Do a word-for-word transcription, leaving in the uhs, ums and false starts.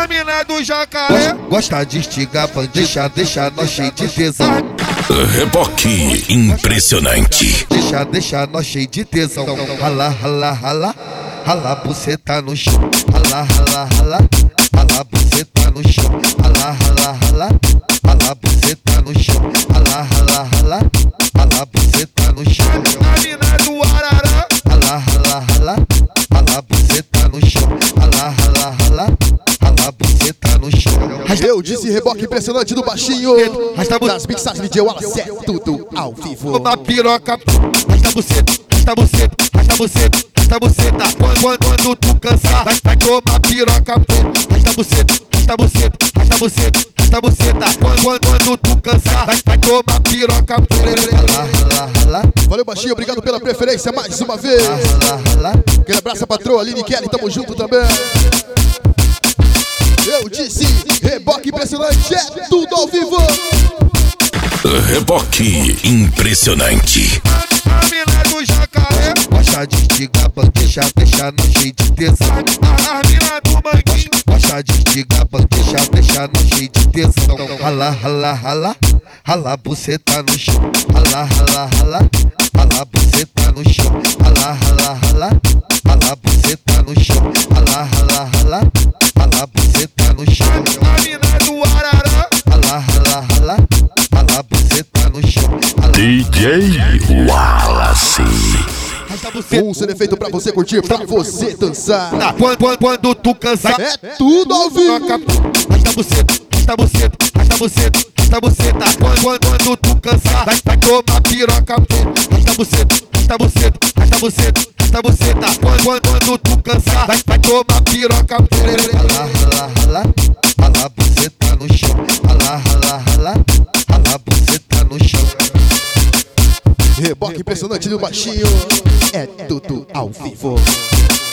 a mina do jacaré gosta de estigar, deixa, deixa nós cheio de tesão. Reboque impressionante. Deixa, deixa nós cheio de tesão. Rala, rala, rala, rala, buceta no chão. Rala, rala, rala, rala, buceta no chão. Rala, rala, rala, rala, buceta no chão. Rala, rala, rala, rala, buceta no chão. A mina do arará. Rala, rala, rala, rala, buceta no chão. Rala, rala, rala, rala, buceta no chão. Eu disse reboque impressionante do baixinho. Das mixagens de D J Wallace, é tudo ao vivo. Uma piroca, rasta buceta, rasta buceta, rasta buceta, rasta buceta. Quando, quando, quando tu cansar, vai, vai tomar piroca, rasta buceta, rasta buceta, rasta buceta, rasta buceta. Quando, quando, quando tu cansar, vai, vai tomar piroca. Valeu, baixinho, obrigado pela preferência mais uma vez. Aquele abraço a patroa Aline Kelly, tamo junto também. Eu disse, reboque impressionante, é tudo ao vivo. Reboque impressionante. A mina do jacaré gosta de estigar, deixa, deixa nós cheio de tesão. A mina do manguinho gosta de estigar, deixa, deixa nós cheio de tesão. Rala, rala, rala, rala, buceta no chão. Rala, rala, rala, rala, buceta no chão. Rala, rala, rala, rala, buceta no chão. Rala, rala, rala, rala, buceta no chão. A mina do arará. Rala, rala, rala, rala, buceta no chão. D J Wallace. Um C D feito pra você curtir, pra você dançar. Quando, quando, quando tu cansar, é tudo ao vivo. Rasta buceta, rasta buceta, rasta buceta, rasta buceta. Quando, quando, quando tu cansar, vai, vai tomar piroca. Rasta buceta, rasta buceta, rasta buceta, rasta buceta. Quando, quando, quando tu cansar, vai, vai tomar piroca. Rala, rala, rala, rala, buceta no chão. Rala, rala, rala, rala, buceta no chão. Reboque impressionante do baixinho, é tudo ao vivo.